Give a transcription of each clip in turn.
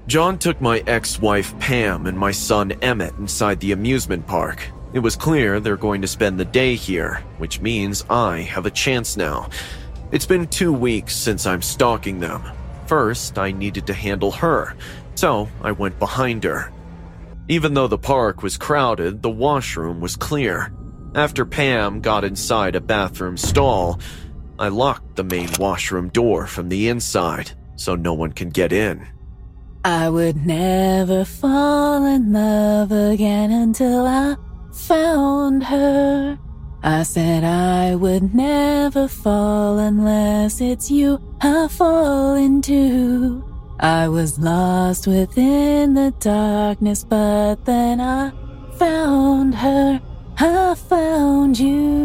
John took my ex-wife Pam and my son Emmett inside the amusement park. It was clear they're going to spend the day here, which means I have a chance now. It's been 2 weeks since I'm stalking them. First, I needed to handle her, so I went behind her. Even though the park was crowded, the washroom was clear. After Pam got inside a bathroom stall, I locked the main washroom door from the inside so no one can get in. I would never fall in love again until I found her. I said I would never fall unless it's you I fall into. I was lost within the darkness, but then I found her. I found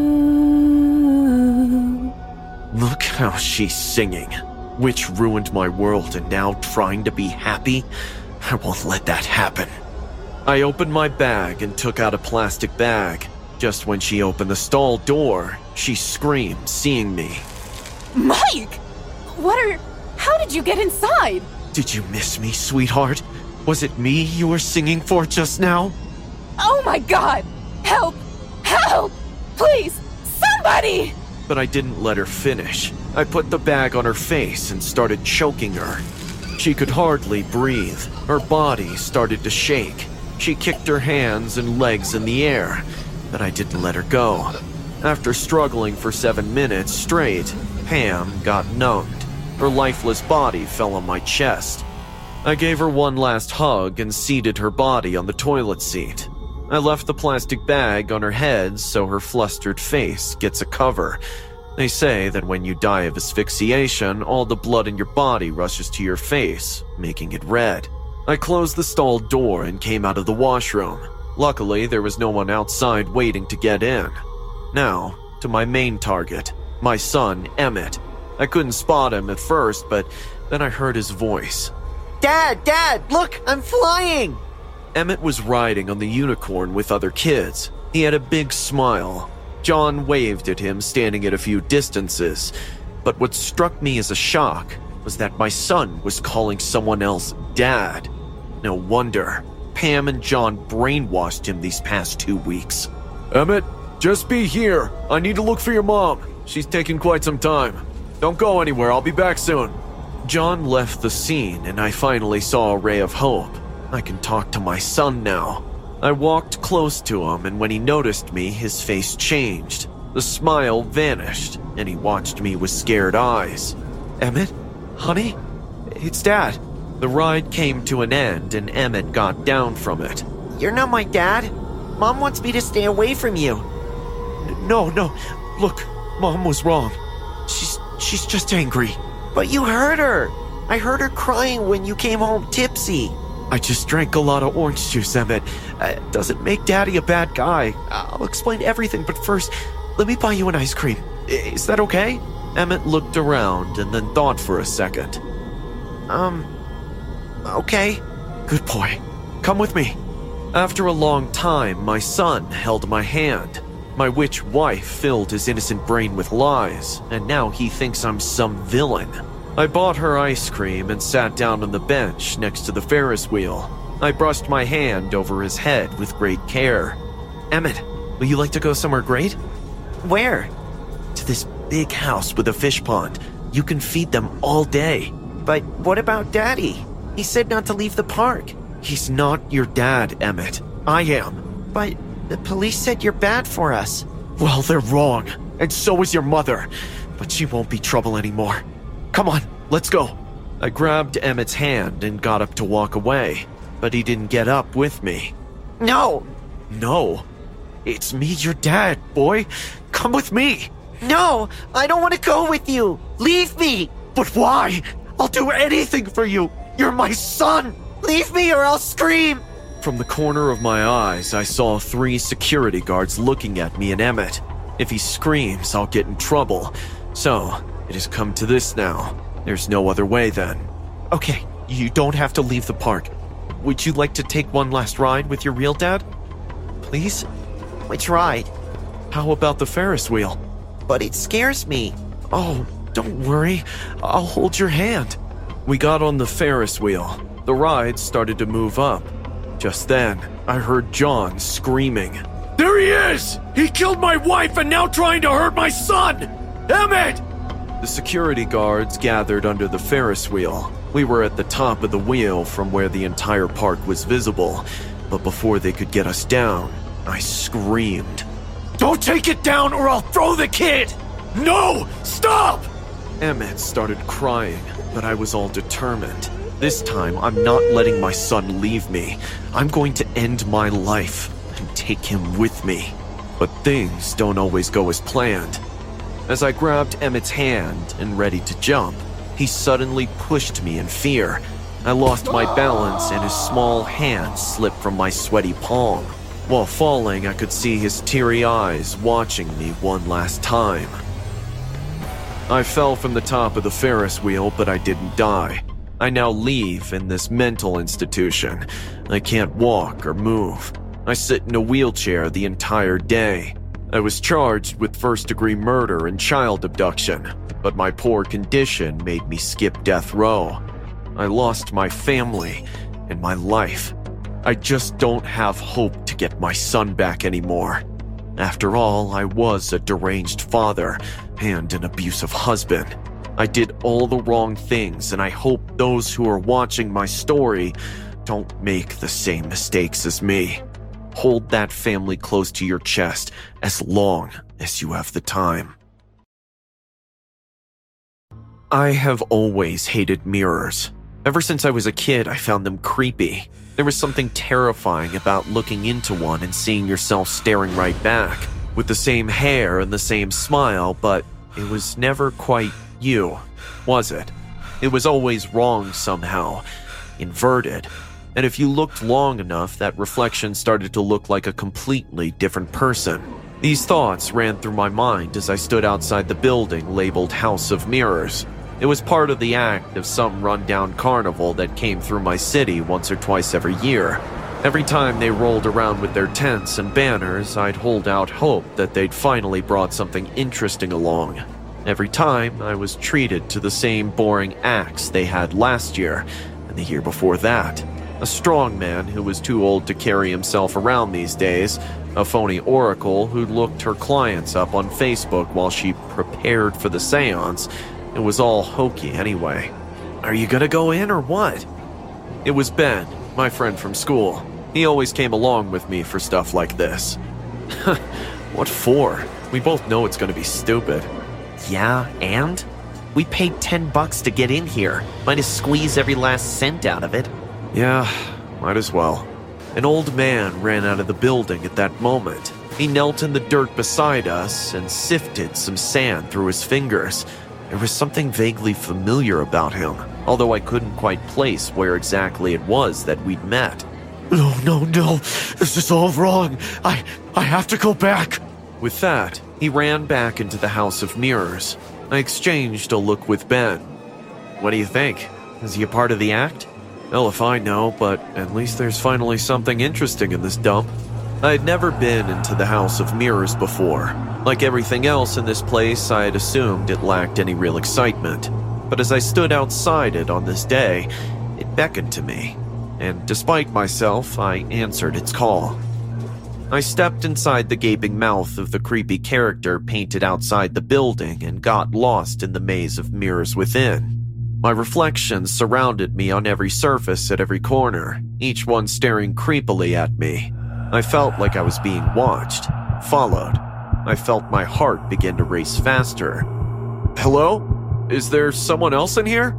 you. Look how she's singing. Witch ruined my world and now trying to be happy? I won't let that happen. I opened my bag and took out a plastic bag. Just when she opened the stall door, she screamed, seeing me. Mike! How did you get inside? Did you miss me, sweetheart? Was it me you were singing for just now? Oh my God! Help! Help! Please! Somebody! But I didn't let her finish. I put the bag on her face and started choking her. She could hardly breathe. Her body started to shake. She kicked her hands and legs in the air, but I didn't let her go. After struggling for 7 minutes straight, Pam got numbed. Her lifeless body fell on my chest. I gave her one last hug and seated her body on the toilet seat. I left the plastic bag on her head so her flustered face gets a cover. They say that when you die of asphyxiation, all the blood in your body rushes to your face, making it red. I closed the stall door and came out of the washroom. Luckily, there was no one outside waiting to get in. Now, to my main target, my son, Emmett. I couldn't spot him at first, but then I heard his voice. Dad, look, I'm flying! Emmett was riding on the unicorn with other kids. He had a big smile. John waved at him standing at a few distances. But what struck me as a shock was that my son was calling someone else Dad. No wonder. Pam and John brainwashed him these past 2 weeks. Emmett, just be here. I need to look for your mom. She's taking quite some time. Don't go anywhere. I'll be back soon. John left the scene and I finally saw a ray of hope. I can talk to my son now. I walked close to him, and when he noticed me, his face changed. The smile vanished, and he watched me with scared eyes. Emmett? Honey? It's Dad. The ride came to an end, and Emmett got down from it. You're not my dad. Mom wants me to stay away from you. No. Look, Mom was wrong. She's just angry. But you heard her. I heard her crying when you came home tipsy. I just drank a lot of orange juice, Emmett. Doesn't make Daddy a bad guy. I'll explain everything, but first, let me buy you an ice cream. Is that okay? Emmett looked around and then thought for a second. Okay. Good boy. Come with me. After a long time, my son held my hand. My witch wife filled his innocent brain with lies, and now he thinks I'm some villain. I bought her ice cream and sat down on the bench next to the Ferris wheel. I brushed my hand over his head with great care. Emmett, will you like to go somewhere great? Where? To this big house with a fish pond. You can feed them all day. But what about Daddy? He said not to leave the park. He's not your dad, Emmett. I am. But the police said you're bad for us. Well, they're wrong. And so is your mother. But she won't be trouble anymore. Come on, let's go. I grabbed Emmett's hand and got up to walk away, but he didn't get up with me. No. No. It's me, your dad, boy. Come with me. No, I don't want to go with you. Leave me. But why? I'll do anything for you. You're my son. Leave me or I'll scream. From the corner of my eyes, I saw 3 security guards looking at me and Emmett. If he screams, I'll get in trouble. So, it has come to this now. There's no other way then. Okay, you don't have to leave the park. Would you like to take one last ride with your real dad? Please? Which ride? How about the Ferris wheel? But it scares me. Oh, don't worry. I'll hold your hand. We got on the Ferris wheel. The ride started to move up. Just then, I heard John screaming. "There he is! He killed my wife and now trying to hurt my son! Emmett!" The security guards gathered under the Ferris wheel. We were at the top of the wheel from where the entire park was visible, but before they could get us down, I screamed. "Don't take it down or I'll throw the kid! No! Stop!" Emmett started crying, but I was all determined. This time, I'm not letting my son leave me. I'm going to end my life and take him with me. But things don't always go as planned. As I grabbed Emmett's hand and ready to jump, he suddenly pushed me in fear. I lost my balance and his small hand slipped from my sweaty palm. While falling, I could see his teary eyes watching me one last time. I fell from the top of the Ferris wheel, but I didn't die. I now live in this mental institution. I can't walk or move. I sit in a wheelchair the entire day. I was charged with first-degree murder and child abduction, but my poor condition made me skip death row. I lost my family and my life. I just don't have hope to get my son back anymore. After all, I was a deranged father and an abusive husband. I did all the wrong things, and I hope those who are watching my story don't make the same mistakes as me. Hold that family close to your chest as long as you have the time. I have always hated mirrors. Ever since I was a kid, I found them creepy. There was something terrifying about looking into one and seeing yourself staring right back, with the same hair and the same smile, but it was never quite you, was it? It was always wrong somehow, inverted. And if you looked long enough, that reflection started to look like a completely different person. These thoughts ran through my mind as I stood outside the building labeled House of Mirrors. It was part of the act of some rundown carnival that came through my city once or twice every year. Every time they rolled around with their tents and banners, I'd hold out hope that they'd finally brought something interesting along. Every time, I was treated to the same boring acts they had last year and the year before that. A strong man who was too old to carry himself around these days, a phony oracle who looked her clients up on Facebook while she prepared for the seance. It was all hokey anyway. "Are you gonna go in or what?" It was Ben, my friend from school. He always came along with me for stuff like this. What for? We both know it's gonna be stupid. Yeah, and? We paid $10 to get in here. Might as squeeze every last cent out of it. Yeah, might as well. An old man ran out of the building at that moment. He knelt in the dirt beside us and sifted some sand through his fingers. There was something vaguely familiar about him, although I couldn't quite place where exactly it was that we'd met. No, this is all wrong. I have to go back. With that, he ran back into the House of Mirrors. I exchanged a look with Ben. What do you think? Is he a part of the act? Well, if I know, but at least there's finally something interesting in this dump. I had never been into the House of Mirrors before. Like everything else in this place, I had assumed it lacked any real excitement. But as I stood outside it on this day, it beckoned to me. And despite myself, I answered its call. I stepped inside the gaping mouth of the creepy character painted outside the building and got lost in the maze of mirrors within. My reflections surrounded me on every surface at every corner, each one staring creepily at me. I felt like I was being watched, followed. I felt my heart begin to race faster. Hello? Is there someone else in here?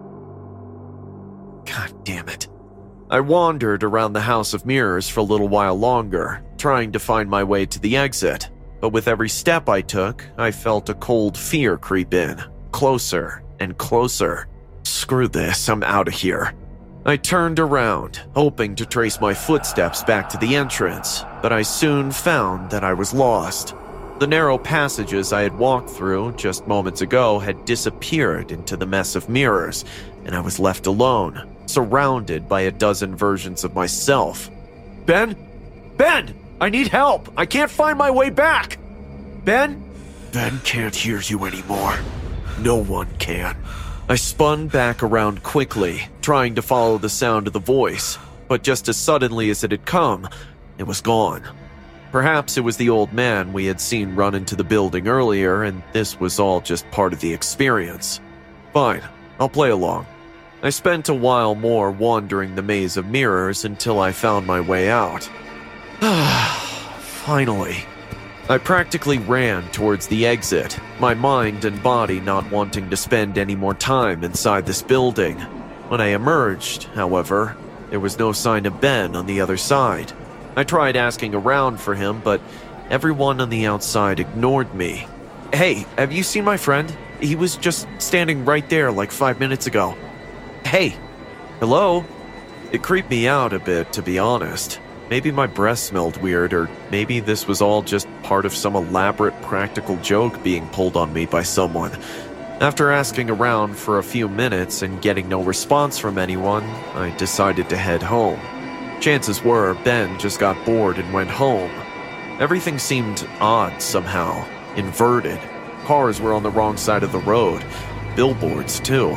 God damn it. I wandered around the House of Mirrors for a little while longer, trying to find my way to the exit. But with every step I took, I felt a cold fear creep in, closer and closer. Screw this, I'm out of here. I turned around, hoping to trace my footsteps back to the entrance, but I soon found that I was lost. The narrow passages I had walked through just moments ago had disappeared into the mess of mirrors, and I was left alone, surrounded by a dozen versions of myself. Ben? I need help! I can't find my way back! Ben? Ben can't hear you anymore. No one can. I spun back around quickly, trying to follow the sound of the voice, but just as suddenly as it had come, it was gone. Perhaps it was the old man we had seen run into the building earlier, and this was all just part of the experience. Fine, I'll play along. I spent a while more wandering the maze of mirrors until I found my way out. Finally. I practically ran towards the exit, my mind and body not wanting to spend any more time inside this building. When I emerged, however, there was no sign of Ben on the other side. I tried asking around for him, but everyone on the outside ignored me. Hey, have you seen my friend? He was just standing right there like 5 minutes ago. Hey, hello? It creeped me out a bit, to be honest. Maybe my breath smelled weird, or maybe this was all just part of some elaborate practical joke being pulled on me by someone. After asking around for a few minutes and getting no response from anyone, I decided to head home. Chances were Ben just got bored and went home. Everything seemed odd somehow, inverted. Cars were on the wrong side of the road. Billboards, too.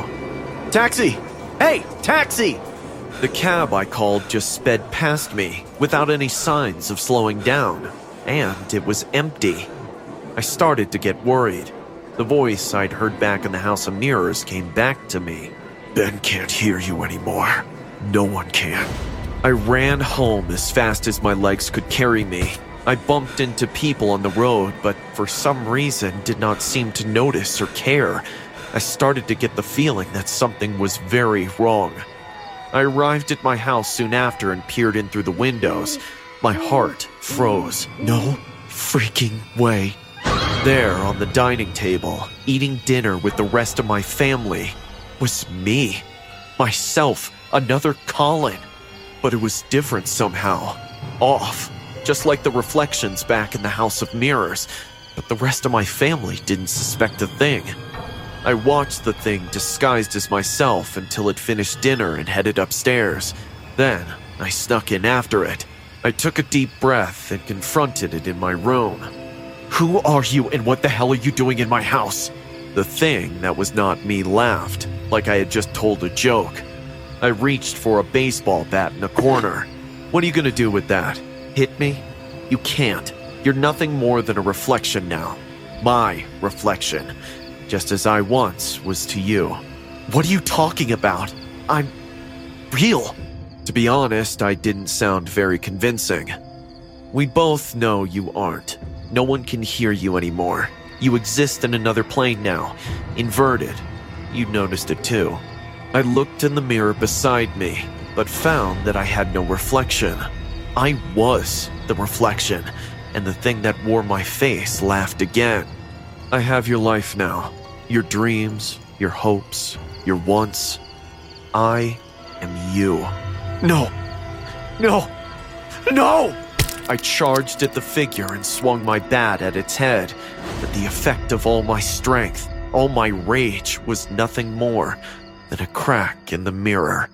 Taxi! Hey, taxi! The cab I called just sped past me, without any signs of slowing down, and it was empty. I started to get worried. The voice I'd heard back in the House of Mirrors came back to me. Ben can't hear you anymore. No one can. I ran home as fast as my legs could carry me. I bumped into people on the road, but for some reason did not seem to notice or care. I started to get the feeling that something was very wrong. I arrived at my house soon after and peered in through the windows. My heart froze. No freaking way. There on the dining table, eating dinner with the rest of my family, was me. Myself, another Colin. But it was different somehow. Off. Just like the reflections back in the House of Mirrors. But the rest of my family didn't suspect a thing. I watched the thing disguised as myself until it finished dinner and headed upstairs. Then, I snuck in after it. I took a deep breath and confronted it in my room. Who are you and what the hell are you doing in my house? The thing that was not me laughed, like I had just told a joke. I reached for a baseball bat in a corner. What are you gonna do with that? Hit me? You can't. You're nothing more than a reflection now. My reflection. Just as I once was to you. What are you talking about? I'm real. To be honest, I didn't sound very convincing. We both know you aren't. No one can hear you anymore. You exist in another plane now, inverted. You noticed it too. I looked in the mirror beside me, but found that I had no reflection. I was the reflection, and the thing that wore my face laughed again. I have your life now. Your dreams, your hopes, your wants. I am you. No! No! No! I charged at the figure and swung my bat at its head, but the effect of all my strength, all my rage, was nothing more than a crack in the mirror.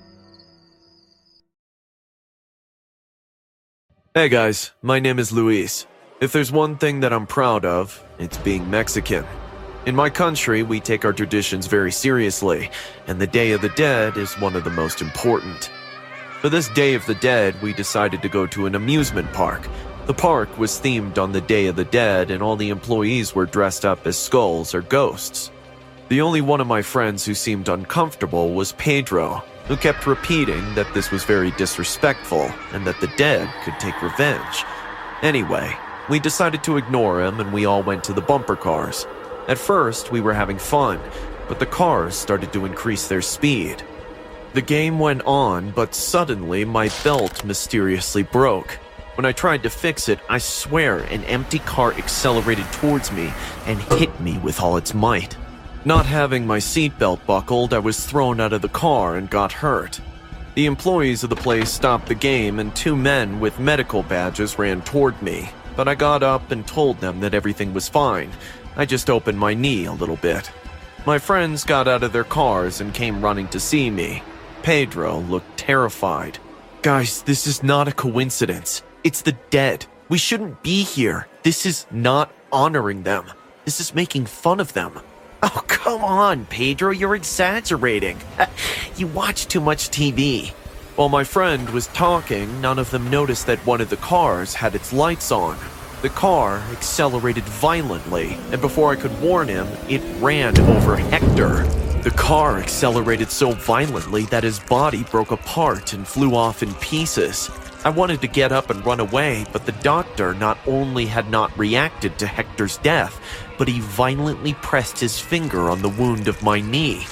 Hey guys, my name is Luis. If there's one thing that I'm proud of, it's being Mexican. In my country, we take our traditions very seriously, and the Day of the Dead is one of the most important. For this Day of the Dead, we decided to go to an amusement park. The park was themed on the Day of the Dead, and all the employees were dressed up as skulls or ghosts. The only one of my friends who seemed uncomfortable was Pedro, who kept repeating that this was very disrespectful and that the dead could take revenge. Anyway, we decided to ignore him and we all went to the bumper cars. At first, we were having fun, but the cars started to increase their speed. The game went on, but suddenly my belt mysteriously broke. When I tried to fix it, I swear an empty car accelerated towards me and hit me with all its might. Not having my seatbelt buckled, I was thrown out of the car and got hurt. The employees of the place stopped the game and 2 men with medical badges ran toward me, but I got up and told them that everything was fine. I just opened my knee a little bit. My friends got out of their cars and came running to see me. Pedro looked terrified. Guys, this is not a coincidence. It's the dead. We shouldn't be here. This is not honoring them. This is making fun of them. Oh, come on, Pedro, you're exaggerating. You watch too much TV. While my friend was talking, none of them noticed that one of the cars had its lights on. The car accelerated violently, and before I could warn him, it ran over Hector. The car accelerated so violently that his body broke apart and flew off in pieces. I wanted to get up and run away, but the doctor not only had not reacted to Hector's death, but he violently pressed his finger on the wound of my knee.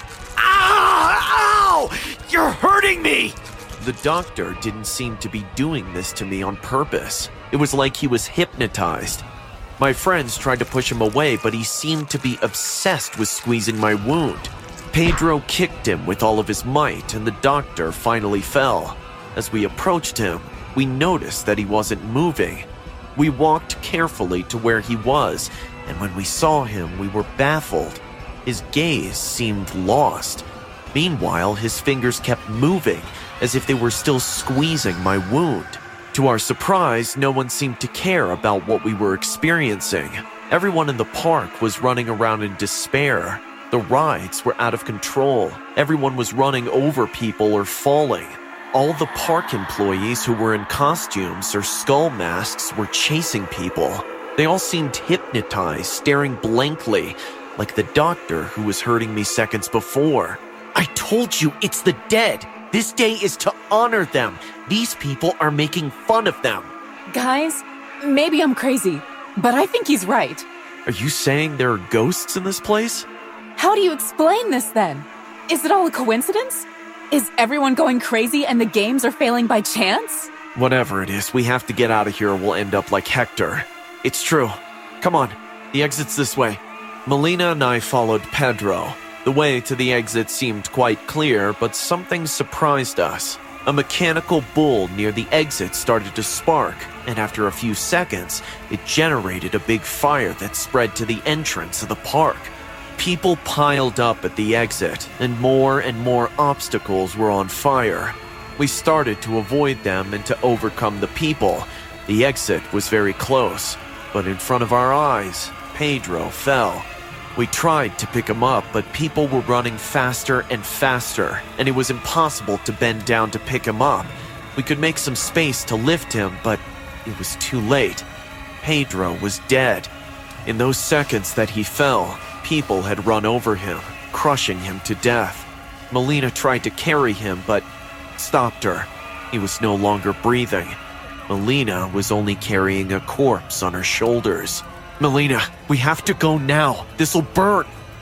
Ow! Ow! You're hurting me! The doctor didn't seem to be doing this to me on purpose. It was like he was hypnotized. My friends tried to push him away, but he seemed to be obsessed with squeezing my wound. Pedro kicked him with all of his might, and the doctor finally fell. As we approached him, we noticed that he wasn't moving. We walked carefully to where he was, and when we saw him, we were baffled. His gaze seemed lost. Meanwhile, his fingers kept moving, as if they were still squeezing my wound. To our surprise, no one seemed to care about what we were experiencing. Everyone in the park was running around in despair. The rides were out of control. Everyone was running over people or falling. All the park employees who were in costumes or skull masks were chasing people. They all seemed hypnotized, staring blankly, like the doctor who was hurting me seconds before. I told you, it's the dead. This day is to honor them. These people are making fun of them. Guys, maybe I'm crazy, but I think he's right. Are you saying there are ghosts in this place? How do you explain this then? Is it all a coincidence? Is everyone going crazy and the games are failing by chance? Whatever it is, we have to get out of here or we'll end up like Hector. It's true. Come on, the exit's this way. Melina and I followed Pedro. The way to the exit seemed quite clear, but something surprised us. A mechanical bull near the exit started to spark, and after a few seconds, it generated a big fire that spread to the entrance of the park. People piled up at the exit, and more obstacles were on fire. We started to avoid them and to overcome the people. The exit was very close, but in front of our eyes, Pedro fell. We tried to pick him up, but people were running faster and faster, and it was impossible to bend down to pick him up. We could make some space to lift him, but it was too late. Pedro was dead. In those seconds that he fell, people had run over him, crushing him to death. Melina tried to carry him, but stopped her. He was no longer breathing. Melina was only carrying a corpse on her shoulders. Melina, we have to go now. This'll burn.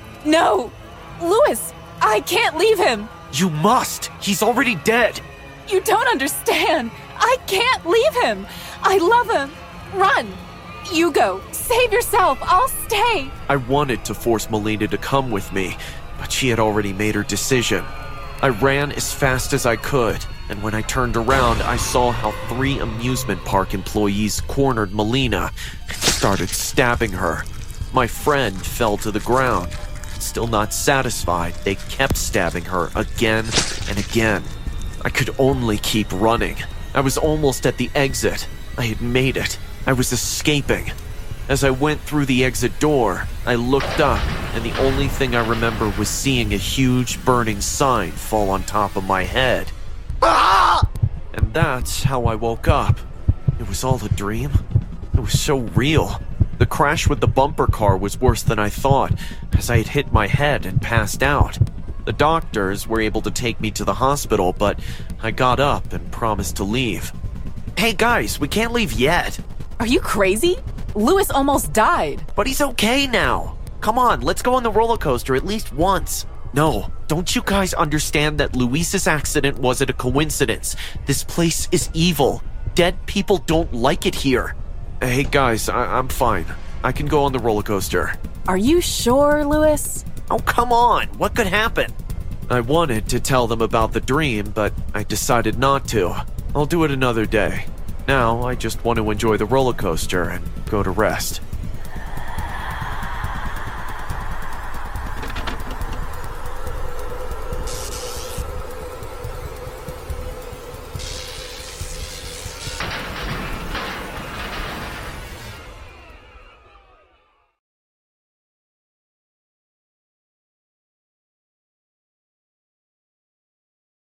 No! Louis, I can't leave him! You must! He's already dead! You don't understand! I can't leave him! I love him! Run! You go! Save yourself! I'll stay! I wanted to force Melina to come with me, but she had already made her decision. I ran as fast as I could, and when I turned around, I saw how 3 amusement park employees cornered Melina and started stabbing her. My friend fell to the ground. Still not satisfied, they kept stabbing her again and again. I could only keep running. I was almost at the exit. I had made it. I was escaping. As I went through the exit door, I looked up, and the only thing I remember was seeing a huge burning sign fall on top of my head. Ah! And that's how I woke up. It was all a dream. It was so real. The crash with the bumper car was worse than I thought, as I had hit my head and passed out. The doctors were able to take me to the hospital, but I got up and promised to leave. Hey guys, we can't leave yet. Are you crazy? Louis almost died. But he's okay now. Come on, let's go on the roller coaster at least once. No, don't you guys understand that Luis's accident wasn't a coincidence? This place is evil. Dead people don't like it here. Hey guys, I'm fine. I can go on the roller coaster. Are you sure, Louis? Oh, come on. What could happen? I wanted to tell them about the dream, but I decided not to. I'll do it another day. Now, I just want to enjoy the roller coaster and go to rest.